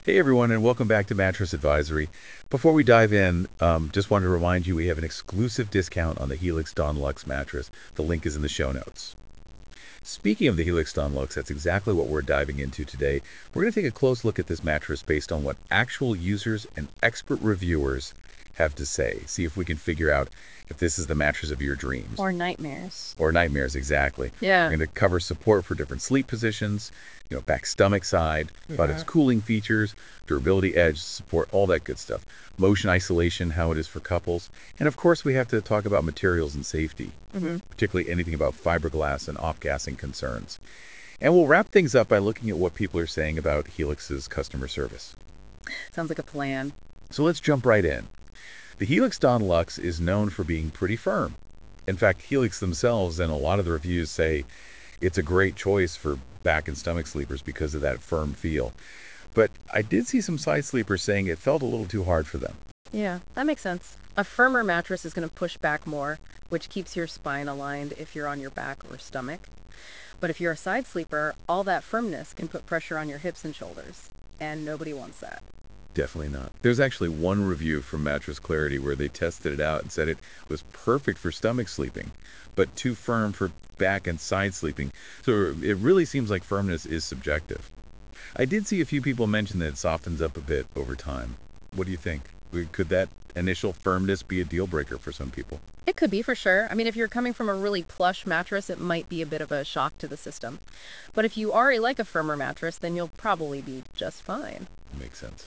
Hey everyone, and welcome back to Mattress Advisory. Before we dive in, just wanted to remind you we have an exclusive discount on the Helix Dawn Luxe mattress. The link is in the show notes. Speaking of the Helix Dawn Luxe, that's exactly what we're diving into today. We're going to take a close look at this mattress based on what actual users and expert reviewers have to say. See if we can figure out if this is the mattress of your dreams. Or nightmares. Or nightmares, exactly. Yeah. We're going to cover support for different sleep positions, back stomach side, about its cooling features, durability edge, support, all that good stuff. Motion isolation, how it is for couples. And of course, we have to talk about materials and safety, particularly anything about fiberglass and off-gassing concerns. And we'll wrap things up by looking at what people are saying about Helix's customer service. Sounds like a plan. So let's jump right in. The Helix Dawn Luxe is known for being pretty firm. In fact, Helix themselves and a lot of the reviews say it's a great choice for back and stomach sleepers because of that firm feel. But I did see some side sleepers saying it felt a little too hard for them. Yeah, that makes sense. A firmer mattress is going to push back more, which keeps your spine aligned if you're on your back or stomach. But if you're a side sleeper, all that firmness can put pressure on your hips and shoulders, and nobody wants that. Definitely not. There's actually one review from Mattress Clarity where they tested it out and said it was perfect for stomach sleeping, but too firm for back and side sleeping. So it really seems like firmness is subjective. I did see a few people mention that it softens up a bit over time. What do you think? Could that initial firmness be a deal breaker for some people? It could be for sure. I mean, if you're coming from a really plush mattress, it might be a bit of a shock to the system. But if you already like a firmer mattress, then you'll probably be just fine. Makes sense.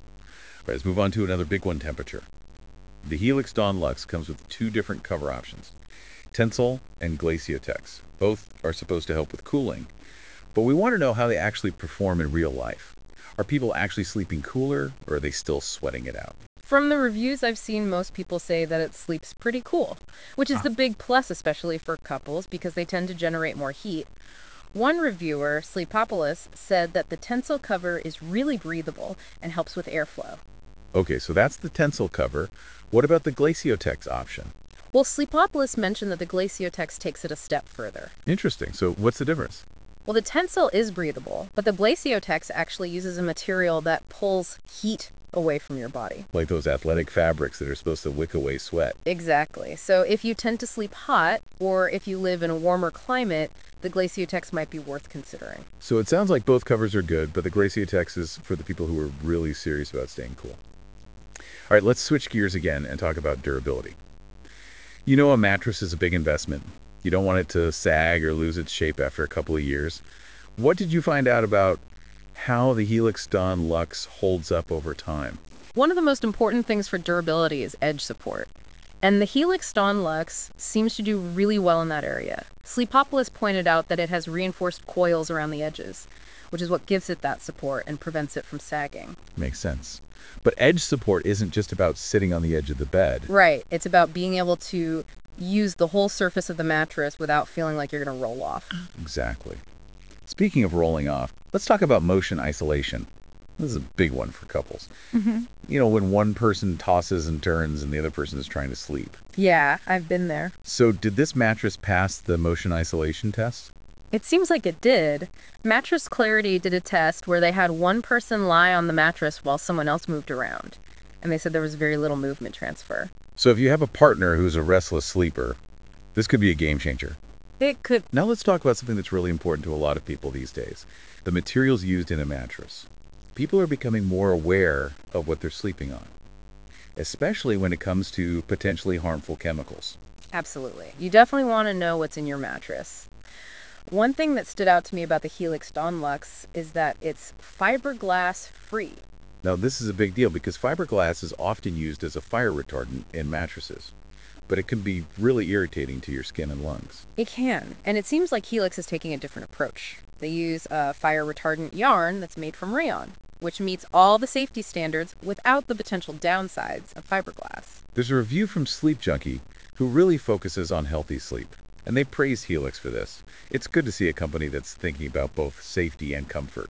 All right, let's move on to another big one, temperature. The Helix Dawn Luxe comes with two different cover options, Tensol and Glaciotex. Both are supposed to help with cooling, but we want to know how they actually perform in real life. Are people actually sleeping cooler, or are they still sweating it out? From the reviews I've seen, most people say that it sleeps pretty cool, which is the big plus, especially for couples, because they tend to generate more heat. One reviewer, Sleepopolis, said that the Tensol cover is really breathable and helps with airflow. Okay, so that's the Tensol cover. What about the Glaciotex option? Well, Sleepopolis mentioned that the Glaciotex takes it a step further. Interesting. So what's the difference? Well, the Tensol is breathable, but the Glaciotex actually uses a material that pulls heat away from your body. Like those athletic fabrics that are supposed to wick away sweat. Exactly. So if you tend to sleep hot, or if you live in a warmer climate, the Glaciotex might be worth considering. So it sounds like both covers are good, but the Glaciotex is for the people who are really serious about staying cool. All right, let's switch gears again and talk about durability. A mattress is a big investment. You don't want it to sag or lose its shape after a couple of years. What did you find out about how the Helix Dawn Luxe holds up over time? One of the most important things for durability is edge support. And the Helix Dawn Luxe seems to do really well in that area. Sleepopolis pointed out that it has reinforced coils around the edges, which is what gives it that support and prevents it from sagging. Makes sense. But edge support isn't just about sitting on the edge of the bed. Right. It's about being able to use the whole surface of the mattress without feeling like you're going to roll off. Exactly. Speaking of rolling off, let's talk about motion isolation. This is a big one for couples. When one person tosses and turns and the other person is trying to sleep. Yeah, I've been there. So, did this mattress pass the motion isolation test? It seems like it did. Mattress Clarity did a test where they had one person lie on the mattress while someone else moved around. And they said there was very little movement transfer. So, if you have a partner who's a restless sleeper, this could be a game changer. It could. Now, let's talk about something that's really important to a lot of people these days, the materials used in a mattress. People are becoming more aware of what they're sleeping on, especially when it comes to potentially harmful chemicals. Absolutely. You definitely want to know what's in your mattress. One thing that stood out to me about the Helix Dawn Luxe is that it's fiberglass free. Now, this is a big deal because fiberglass is often used as a fire retardant in mattresses, but it can be really irritating to your skin and lungs. It can, and it seems like Helix is taking a different approach. They use a fire retardant yarn that's made from rayon, which meets all the safety standards without the potential downsides of fiberglass. There's a review from Sleep Junkie who really focuses on healthy sleep, and they praise Helix for this. It's good to see a company that's thinking about both safety and comfort.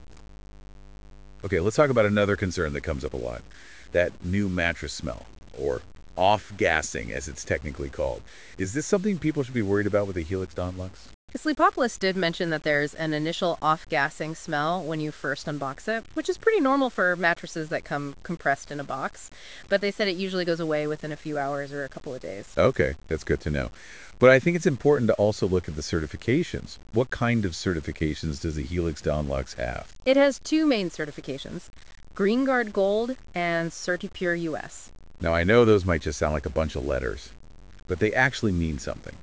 Okay, let's talk about another concern that comes up a lot, that new mattress smell, or off-gassing as it's technically called. Is this something people should be worried about with the Helix Dawn Luxe? Sleepopolis did mention that there's an initial off-gassing smell when you first unbox it, which is pretty normal for mattresses that come compressed in a box. But they said it usually goes away within a few hours or a couple of days. Okay, that's good to know. But I think it's important to also look at the certifications. What kind of certifications does the Helix Dawn Luxe have? It has two main certifications, GreenGuard Gold and CertiPure US. Now, I know those might just sound like a bunch of letters, but they actually mean something.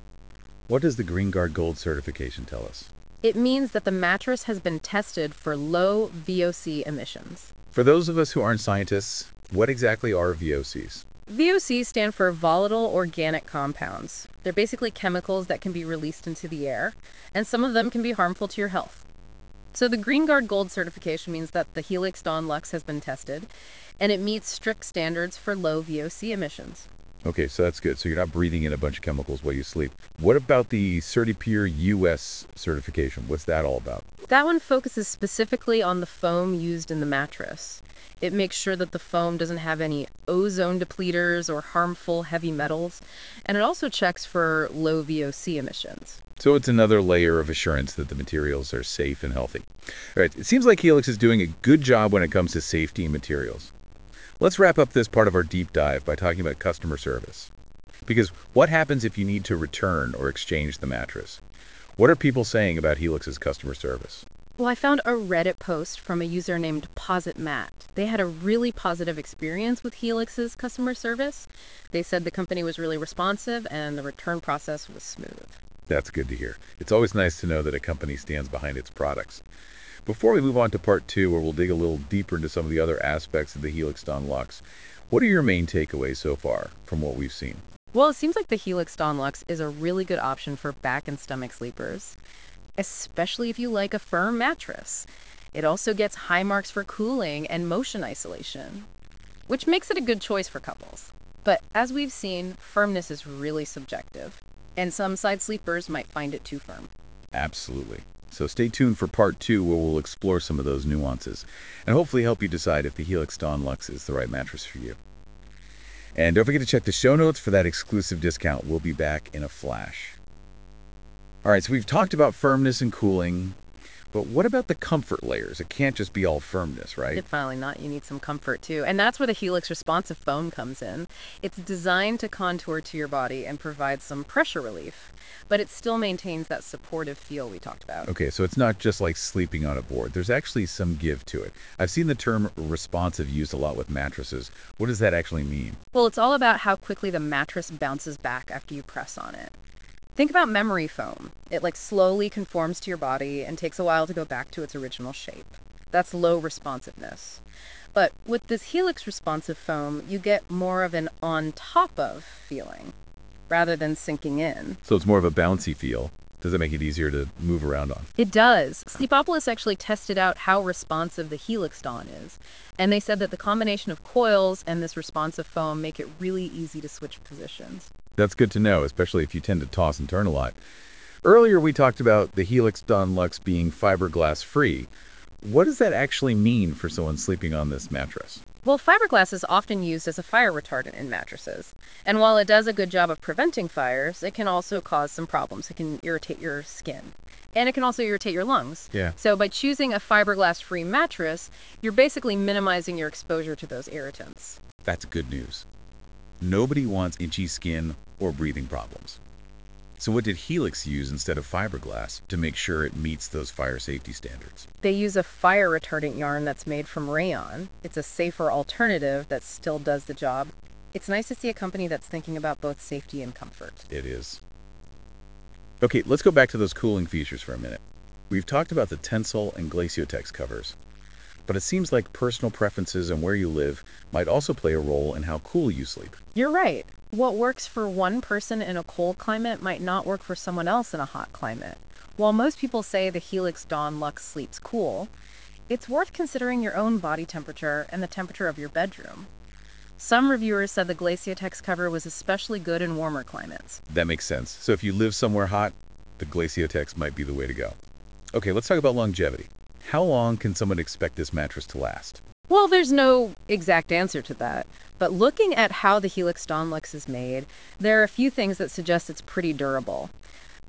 What does the GreenGuard Gold certification tell us? It means that the mattress has been tested for low VOC emissions. For those of us who aren't scientists, what exactly are VOCs? VOCs stand for volatile organic compounds. They're basically chemicals that can be released into the air, and some of them can be harmful to your health. So the GreenGuard Gold certification means that the Helix Dawn Luxe has been tested, and it meets strict standards for low VOC emissions. Okay, so that's good. So you're not breathing in a bunch of chemicals while you sleep. What about the CertiPure US certification? What's that all about? That one focuses specifically on the foam used in the mattress. It makes sure that the foam doesn't have any ozone depleters or harmful heavy metals, and it also checks for low VOC emissions. So it's another layer of assurance that the materials are safe and healthy. All right, it seems like Helix is doing a good job when it comes to safety and materials. Let's wrap up this part of our deep dive by talking about customer service. Because what happens if you need to return or exchange the mattress? What are people saying about Helix's customer service? Well, I found a Reddit post from a user named PositMatt. They had a really positive experience with Helix's customer service. They said the company was really responsive and the return process was smooth. That's good to hear. It's always nice to know that a company stands behind its products. Before we move on to part 2, where we'll dig a little deeper into some of the other aspects of the Helix Dawn Luxe, what are your main takeaways so far from what we've seen? Well, it seems like the Helix Dawn Luxe is a really good option for back and stomach sleepers, especially if you like a firm mattress. It also gets high marks for cooling and motion isolation, which makes it a good choice for couples. But as we've seen, firmness is really subjective, and some side sleepers might find it too firm. Absolutely. So stay tuned for part 2, where we'll explore some of those nuances and hopefully help you decide if the Helix Dawn Luxe is the right mattress for you. And don't forget to check the show notes for that exclusive discount. We'll be back in a flash. All right, so we've talked about firmness and cooling, but what about the comfort layers? It can't just be all firmness, right? Definitely not. You need some comfort too. And that's where the Helix responsive foam comes in. It's designed to contour to your body and provide some pressure relief, but it still maintains that supportive feel we talked about. Okay, so it's not just like sleeping on a board. There's actually some give to it. I've seen the term responsive used a lot with mattresses. What does that actually mean? Well, it's all about how quickly the mattress bounces back after you press on it. Think about memory foam. It slowly conforms to your body and takes a while to go back to its original shape. That's low responsiveness. But with this Helix responsive foam, you get more of an on top of feeling rather than sinking in. So it's more of a bouncy feel. Does it make it easier to move around on? It does. Sleepopolis actually tested out how responsive the Helix Dawn is, and they said that the combination of coils and this responsive foam make it really easy to switch positions. That's good to know, especially if you tend to toss and turn a lot. Earlier, we talked about the Helix Dawn Luxe being fiberglass free. What does that actually mean for someone sleeping on this mattress? Well, fiberglass is often used as a fire retardant in mattresses. And while it does a good job of preventing fires, it can also cause some problems. It can irritate your skin. And it can also irritate your lungs. Yeah. So by choosing a fiberglass-free mattress, you're basically minimizing your exposure to those irritants. That's good news. Nobody wants itchy skin or breathing problems. So what did Helix use instead of fiberglass to make sure it meets those fire safety standards? They use a fire retardant yarn that's made from rayon. It's a safer alternative that still does the job. It's nice to see a company that's thinking about both safety and comfort. It is. Okay, let's go back to those cooling features for a minute. We've talked about the Tensol and Glaciotex covers, but it seems like personal preferences and where you live might also play a role in how cool you sleep. You're right. What works for one person in a cold climate might not work for someone else in a hot climate. While most people say the Helix Dawn Luxe sleeps cool, it's worth considering your own body temperature and the temperature of your bedroom. Some reviewers said the Glaciotex cover was especially good in warmer climates. That makes sense. So if you live somewhere hot, the Glaciotex might be the way to go. Okay, let's talk about longevity. How long can someone expect this mattress to last? Well, there's no exact answer to that, but looking at how the Helix Dawn Luxe is made, there are a few things that suggest it's pretty durable.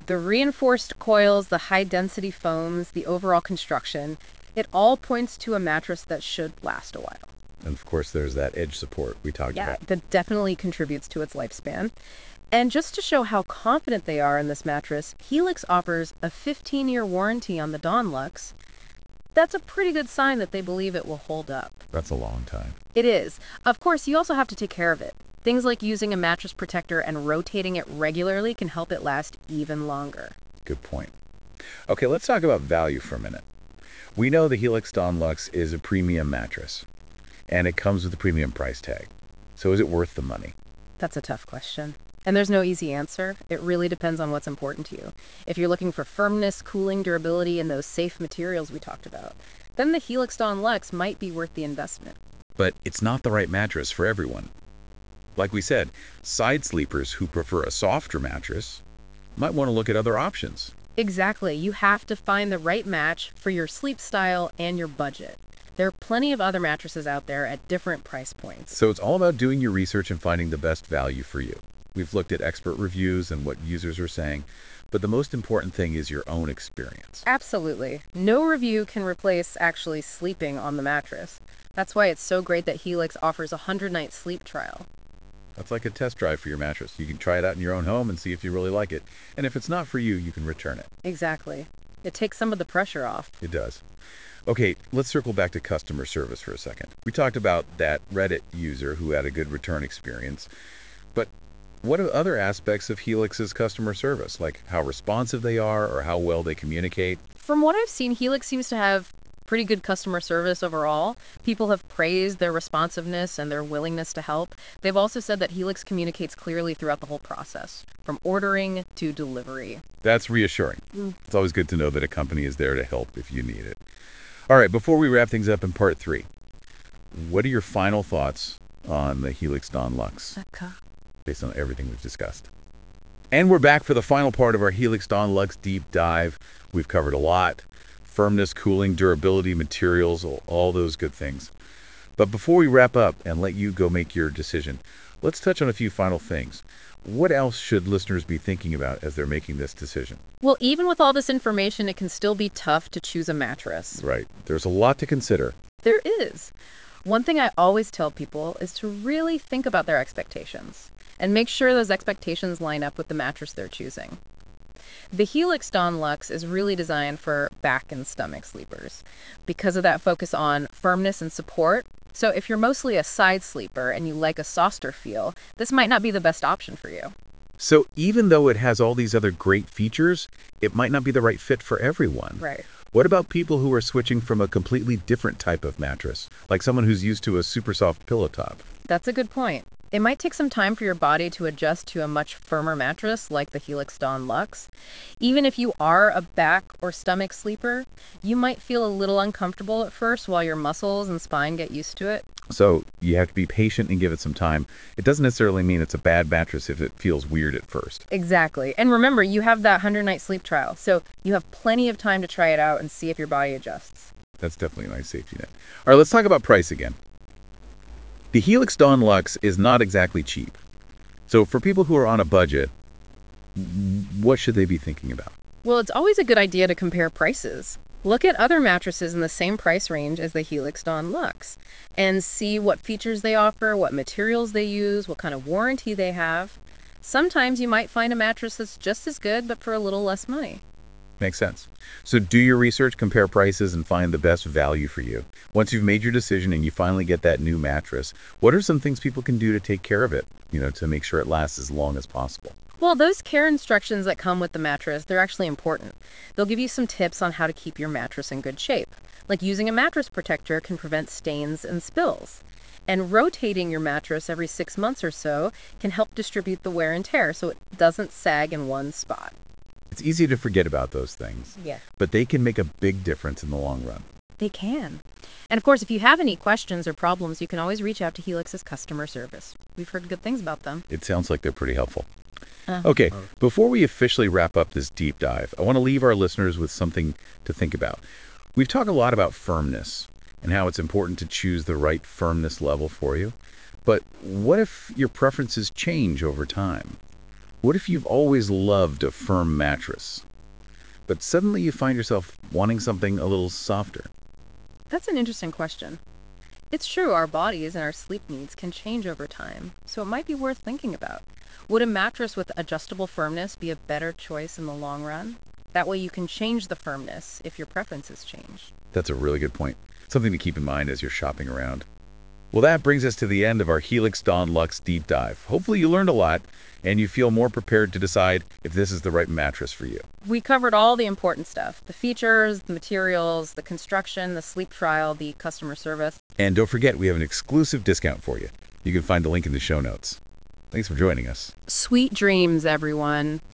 The reinforced coils, the high-density foams, the overall construction, it all points to a mattress that should last a while. And of course, there's that edge support we talked Yeah, about. that definitely contributes to its lifespan. And just to show how confident they are in this mattress, Helix offers a 15-year warranty on the Dawn Luxe. That's a pretty good sign that they believe it will hold up. That's a long time. It is. Of course, you also have to take care of it. Things like using a mattress protector and rotating it regularly can help it last even longer. Good point. Okay, let's talk about value for a minute. We know the Helix Dawn Luxe is a premium mattress, and it comes with a premium price tag. So is it worth the money? That's a tough question. And there's no easy answer. It really depends on what's important to you. If you're looking for firmness, cooling, durability, and those safe materials we talked about, then the Helix Dawn Luxe might be worth the investment. But it's not the right mattress for everyone. Like we said, side sleepers who prefer a softer mattress might want to look at other options. Exactly. You have to find the right match for your sleep style and your budget. There are plenty of other mattresses out there at different price points. So it's all about doing your research and finding the best value for you. We've looked at expert reviews and what users are saying, but the most important thing is your own experience. Absolutely. No review can replace actually sleeping on the mattress. That's why it's so great that Helix offers a 100-night sleep trial. That's like a test drive for your mattress. You can try it out in your own home and see if you really like it. And if it's not for you, you can return it. Exactly. It takes some of the pressure off. It does. Okay, let's circle back to customer service for a second. We talked about that Reddit user who had a good return experience, but what are other aspects of Helix's customer service, like how responsive they are or how well they communicate? From what I've seen, Helix seems to have pretty good customer service overall. People have praised their responsiveness and their willingness to help. They've also said that Helix communicates clearly throughout the whole process, from ordering to delivery. That's reassuring. It's always good to know that a company is there to help if you need it. All right, before we wrap things up in part 3, what are your final thoughts on the Helix Dawn Luxe, based on everything we've discussed? And we're back for the final part of our Helix Dawn Luxe deep dive. We've covered a lot. Firmness, cooling, durability, materials, all those good things. But before we wrap up and let you go make your decision, let's touch on a few final things. What else should listeners be thinking about as they're making this decision? Well, even with all this information, it can still be tough to choose a mattress. Right. There's a lot to consider. There is. One thing I always tell people is to really think about their expectations and make sure those expectations line up with the mattress they're choosing. The Helix Dawn Luxe is really designed for back and stomach sleepers because of that focus on firmness and support. So if you're mostly a side sleeper and you like a softer feel, this might not be the best option for you. So even though it has all these other great features, it might not be the right fit for everyone. Right. What about people who are switching from a completely different type of mattress, like someone who's used to a super soft pillow top? That's a good point. It might take some time for your body to adjust to a much firmer mattress like the Helix Dawn Luxe. Even if you are a back or stomach sleeper, you might feel a little uncomfortable at first while your muscles and spine get used to it. So you have to be patient and give it some time. It doesn't necessarily mean it's a bad mattress if it feels weird at first. Exactly. And remember, you have that 100-night sleep trial, so you have plenty of time to try it out and see if your body adjusts. That's definitely a nice safety net. All right, let's talk about price again. The Helix Dawn Luxe is not exactly cheap. So for people who are on a budget, what should they be thinking about? Well, it's always a good idea to compare prices. Look at other mattresses in the same price range as the Helix Dawn Luxe and see what features they offer, what materials they use, what kind of warranty they have. Sometimes you might find a mattress that's just as good, but for a little less money. Makes sense. So do your research, compare prices, and find the best value for you. Once you've made your decision and you finally get that new mattress, what are some things people can do to take care of it, to make sure it lasts as long as possible? Well, those care instructions that come with the mattress, they're actually important. They'll give you some tips on how to keep your mattress in good shape. Like using a mattress protector can prevent stains and spills. And rotating your mattress every 6 months or so can help distribute the wear and tear so it doesn't sag in one spot. It's easy to forget about those things, Yeah. but they can make a big difference in the long run. They can. And of course, if you have any questions or problems, you can always reach out to Helix's customer service. We've heard good things about them. It sounds like they're pretty helpful. Okay, before we officially wrap up this deep dive, I want to leave our listeners with something to think about. We've talked a lot about firmness and how it's important to choose the right firmness level for you. But what if your preferences change over time? What if you've always loved a firm mattress, but suddenly you find yourself wanting something a little softer? That's an interesting question. It's true, our bodies and our sleep needs can change over time, so it might be worth thinking about. Would a mattress with adjustable firmness be a better choice in the long run? That way you can change the firmness if your preferences change. That's a really good point. Something to keep in mind as you're shopping around. Well, that brings us to the end of our Helix Dawn Luxe deep dive. Hopefully you learned a lot and you feel more prepared to decide if this is the right mattress for you. We covered all the important stuff: the features, the materials, the construction, the sleep trial, the customer service. And don't forget, we have an exclusive discount for you. You can find the link in the show notes. Thanks for joining us. Sweet dreams, everyone.